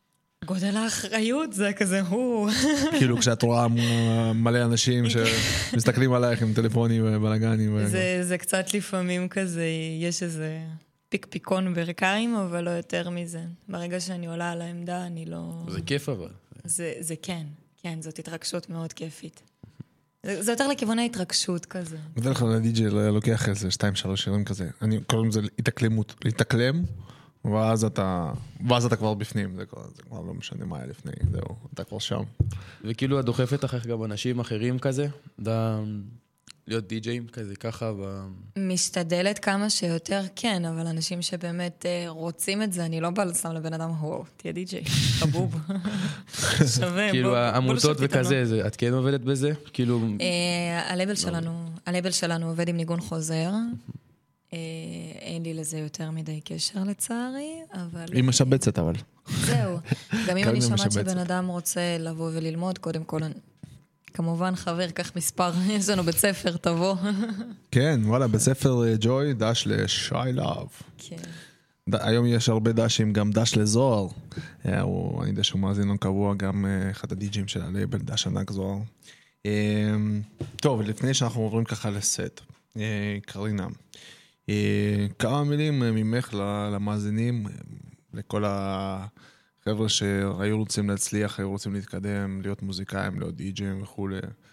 גודל האחריות זה כזה, כאילו כשאת רואה מלא אנשים שמסתכלים עלייך עם טלפונים ובלגנים. זה קצת לפעמים כזה, יש איזה פיקפיקון ברכיים, אבל לא יותר מזה. ברגע שאני עולה על העמדה, אני לא... זה כיף אבל. זה כן, זאת התרגשות מאוד כיפית. זה יותר לכיוון ההתרגשות כזה. בדרך כלל הדי-ג'יי לוקח איזה 2-3 שירים כזה. אני קוראים לזה להתאקלם, ואז אתה כבר בפנים, זה כבר לא משנה מה היה לפני, זהו, אתה כבר שם. וכאילו את דוחפת אחריך גם אנשים אחרים כזה, להיות די-ג'יים כזה, ככה. משתדלת כמה שיותר, כן, אבל אנשים שבאמת רוצים את זה, אני לא באה לסתם לבן אדם, תהיה די-ג'יי, חבוב. שווה, כאילו העמותות וכזה, את כן עובדת בזה? כאילו... הלייבל שלנו עובד עם ניגון חוזר, אין לי לזה יותר מדי קשר לצערי, אבל... היא משבצת אבל. זהו, גם אם אני שמעת שבן אדם רוצה לבוא וללמוד, קודם כל, כמובן חבר, כך מספר, יש לנו בית ספר, תבוא. כן, וואלה, בית ספר ג'וי, דש לשי לב. כן. היום יש הרבה דשים, גם דש לזוהר. אני יודע שהוא מאזין לו קבוע, גם אחד הדי-ג'ים של הלייבל, דש ענק זוהר. טוב, לפני שאנחנו עוברים ככה לסט, קרינה. כמה מילים ממך למאזינים, לכל החבר'ה שהיו רוצים להצליח, היו רוצים להתקדם, להיות מוזיקאים, להיות די-ג'ים וכו'.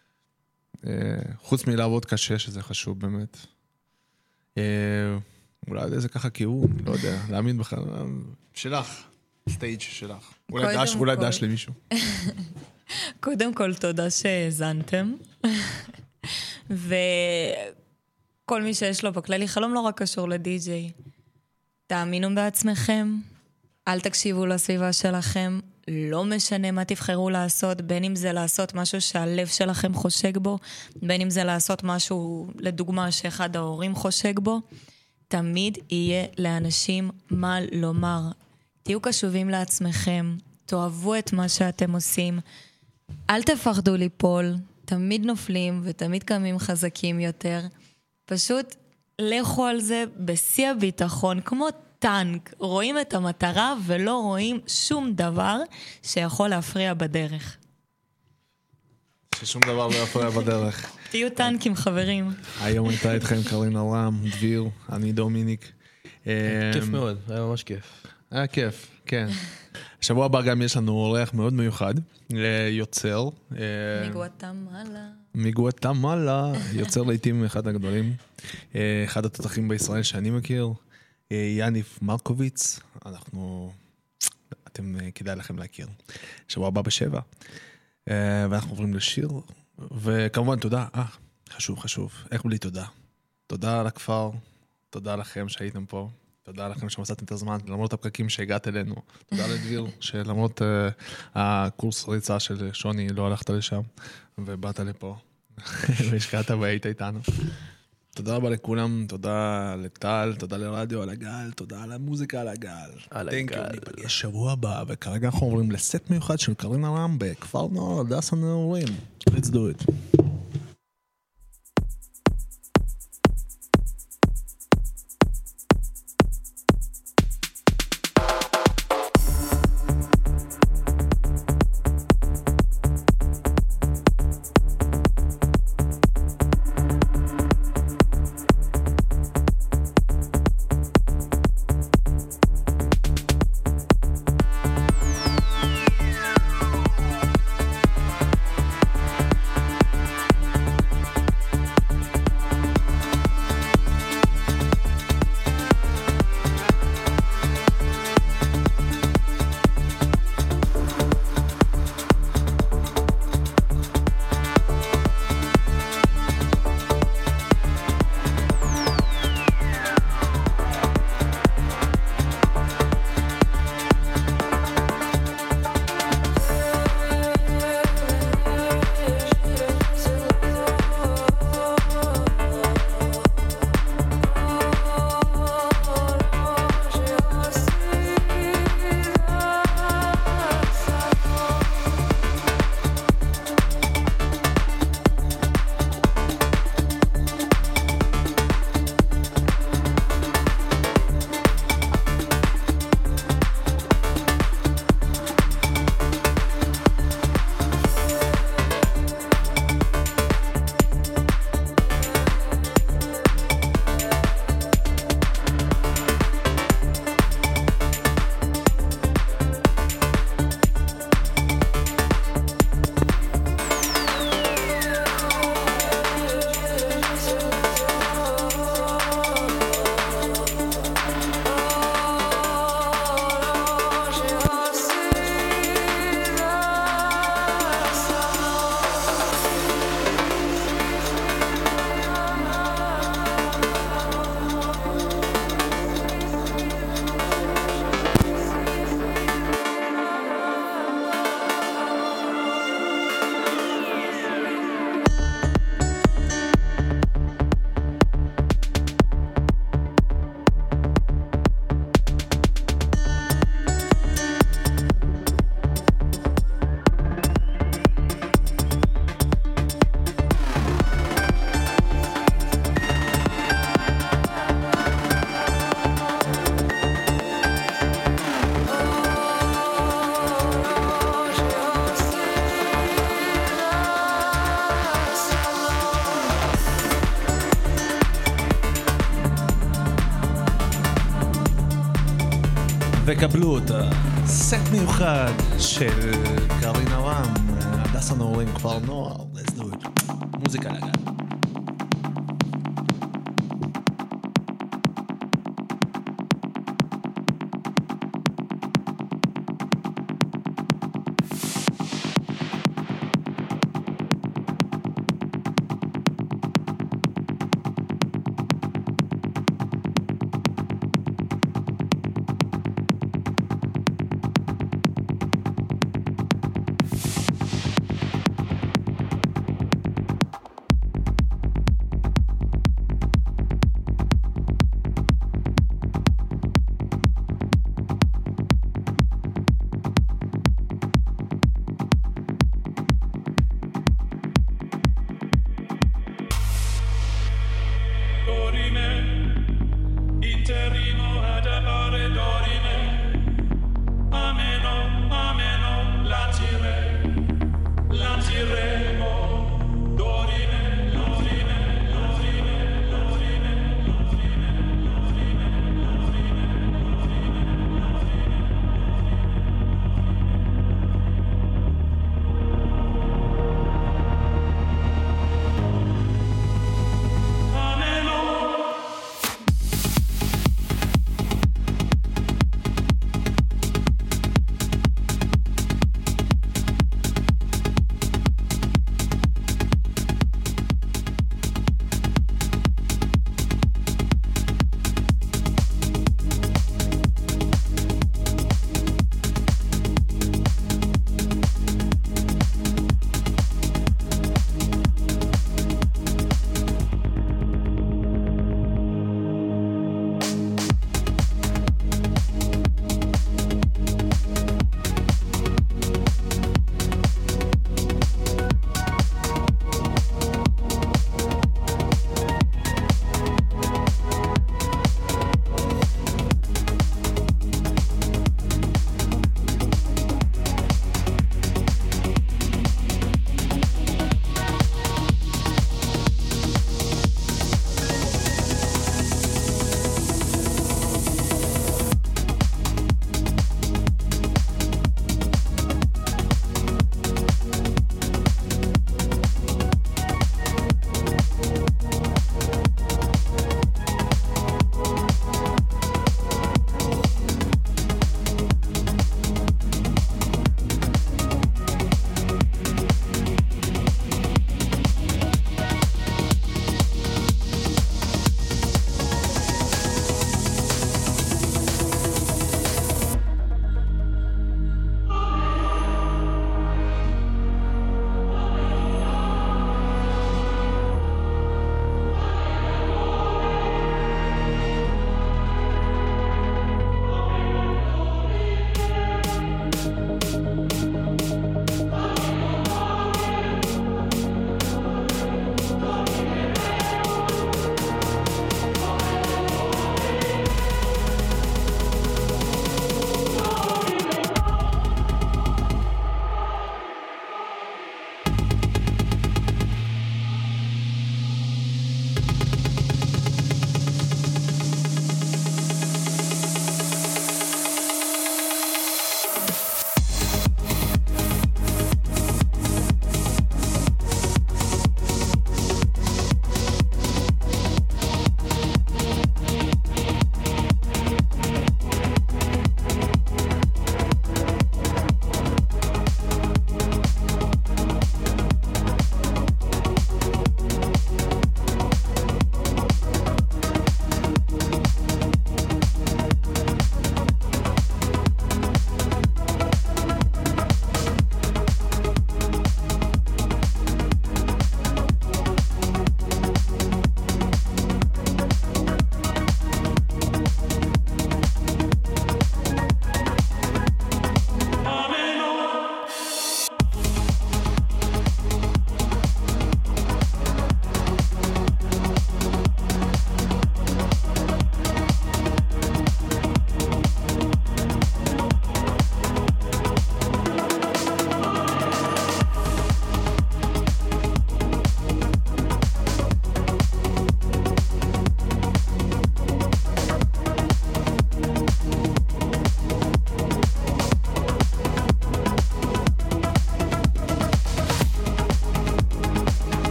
חוץ מלעבוד קשה, שזה חשוב באמת. אולי זה ככה כיוון, לא יודע, להאמין בכלל. שלך, סטייג' שלך. אולי דש למישהו. קודם כל, תודה שהזנתם. כל מי שיש לו בכללי חלום לא רק קשור לדי-ג'יי. תאמינו בעצמכם, אל תקשיבו לסביבה שלכם, לא משנה מה תבחרו לעשות, בין אם זה לעשות משהו שהלב שלכם חושק בו, בין אם זה לעשות משהו, לדוגמה, שאחד ההורים חושק בו, תמיד יהיה לאנשים מה לומר. תהיו קשובים לעצמכם, תאהבו את מה שאתם עושים, אל תפחדו ליפול, תמיד נופלים ותמיד קמים חזקים יותר, פשוט לכו על זה בשיא הביטחון, כמו טנק, רואים את המטרה ולא רואים שום דבר שיכול להפריע בדרך. ששום דבר לא יפריע בדרך. תהיו טנקים חברים. היום הייתה איתכם קרינה רם, דביר, אני דומיניק. כיף מאוד, היה ממש כיף. היה כיף, כן. השבוע הבא גם יש לנו אורח מאוד מיוחד, יוצר. מגואטמלה. מגואטמלה, יוצר לעיתים אחד הגדולים. אחד התותחים בישראל שאני מכיר, יניב מרקוביץ. אתם כדאי לכם להכיר. שבוע הבא ב7. ואנחנו עוברים לשיר. וכמובן תודה, חשוב. איך בלי תודה? תודה על הכפר, תודה לכם שהייתם פה. תודה לכם שמצאתם את הזמן, למרות הפקקים שהגעת אלינו. תודה לדביר, שלמרות הקורס ריצה של שוני, לא הלכת לשם, ובאת לפה, והשקעת והיית איתנו. תודה רבה לכולם, תודה לטל, תודה לרדיו על הגל, תודה על המוזיקה על הגל. על הגל. ניפגש שבוע הבא, וכרגע אנחנו עוברים לסט מיוחד של קרינה רם בכפר נוער הדסה נעורים. Let's do it. וקבלו אותה. סט מיוחד של קרינה רם, הדסה נעורים, כפר נוער, let's do it. מוזיקה לגל.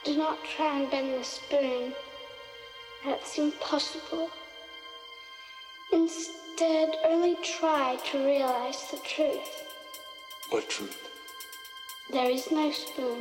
Do not try and bend the spoon. That's impossible. Instead, only try to realize the truth. What truth? There is no spoon.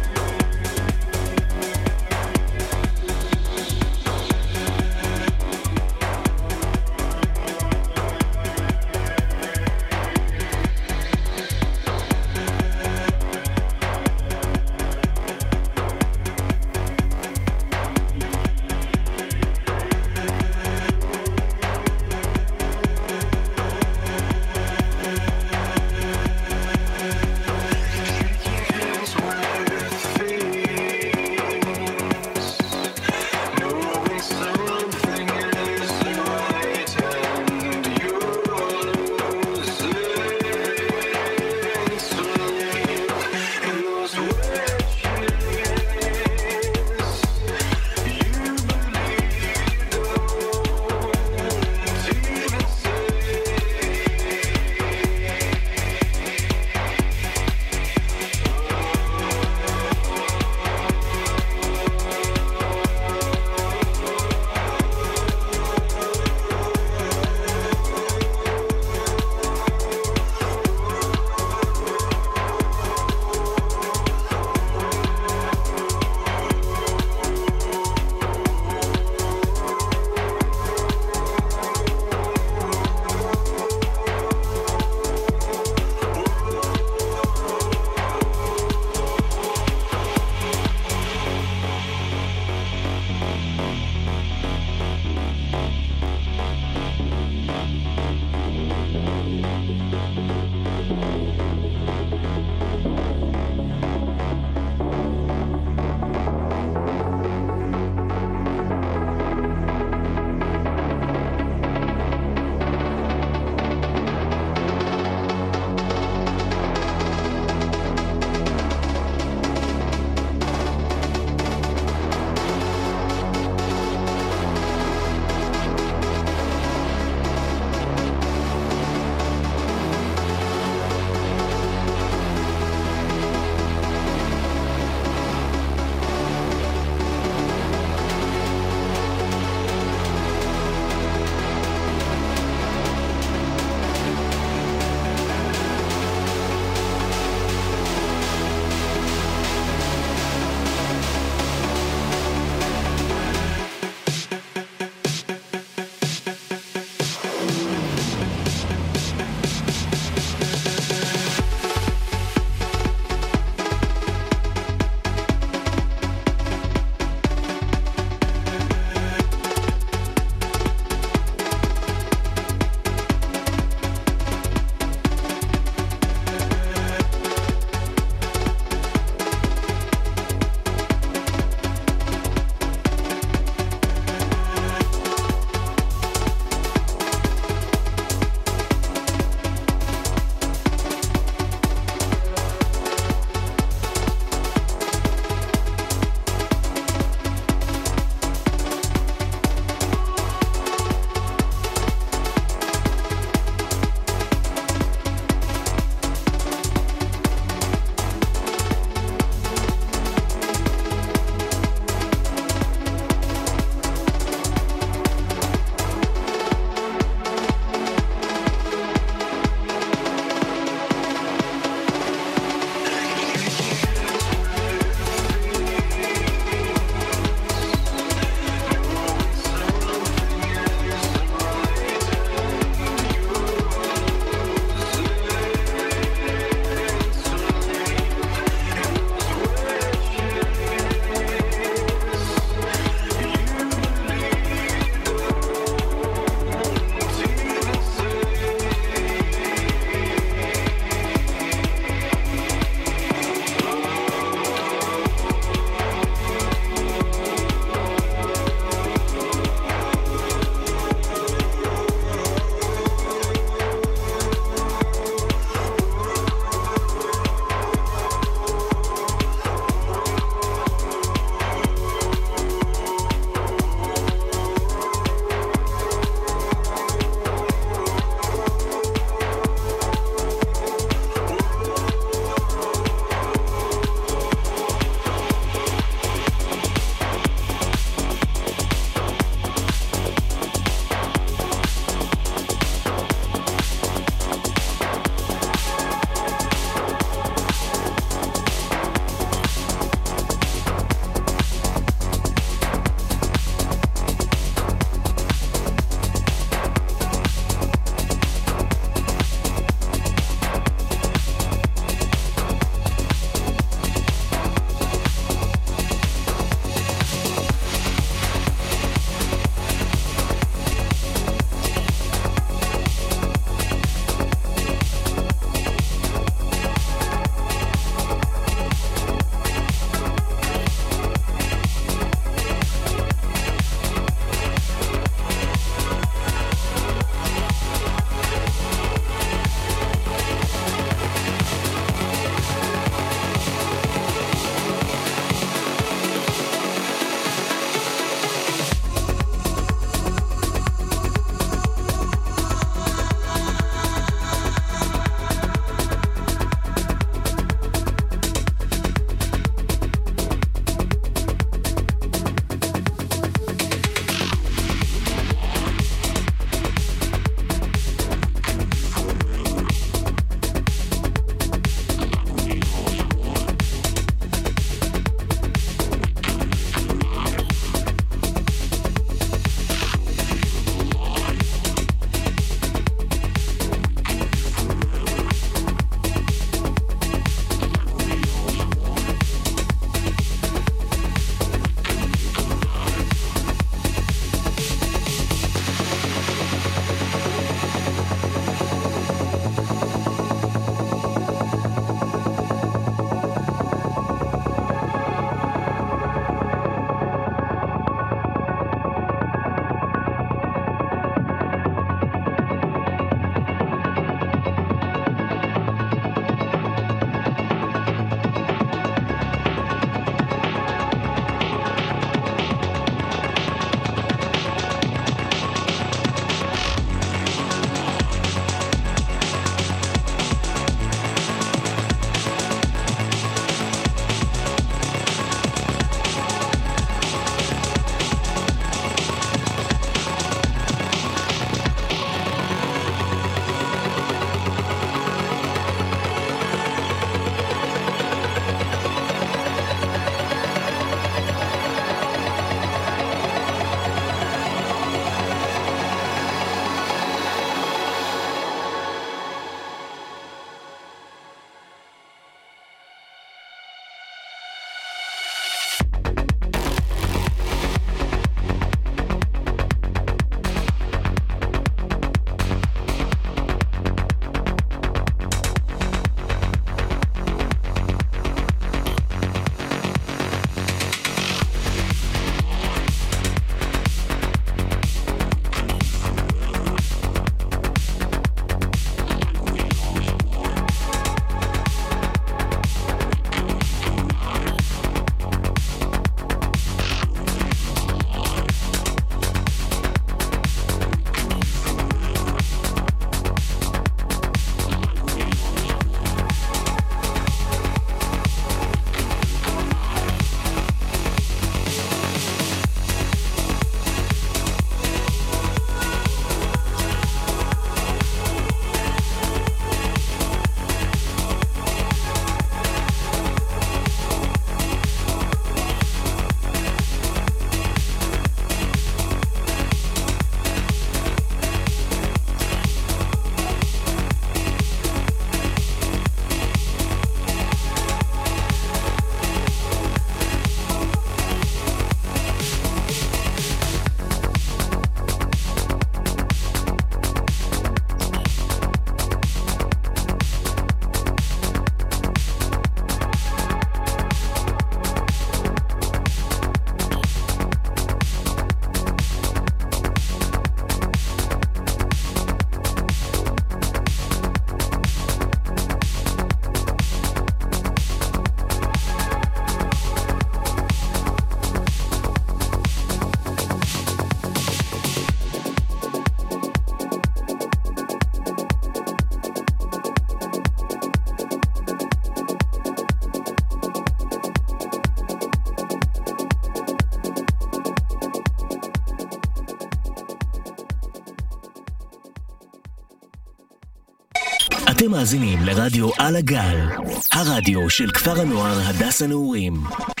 אתם מאזינים לרדיו על הגל, הרדיו של כפר הנוער הדס הנעורים.